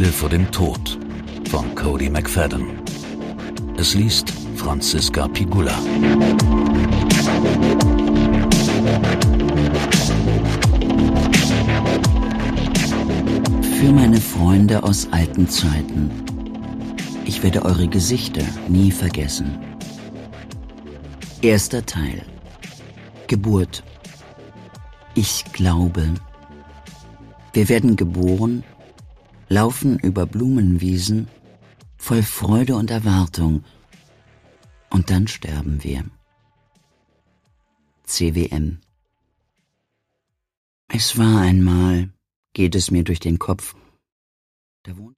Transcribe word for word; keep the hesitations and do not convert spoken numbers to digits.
Stille vor dem Tod von Cody McFadden. Es liest Franziska Pigula. Für meine Freunde aus alten Zeiten. Ich werde eure Gesichter nie vergessen. Erster Teil. Geburt. Ich glaube. Wir werden geboren, laufen über Blumenwiesen, voll Freude und Erwartung, und dann sterben wir. C W M. Es war einmal, geht es mir durch den Kopf, da wohnt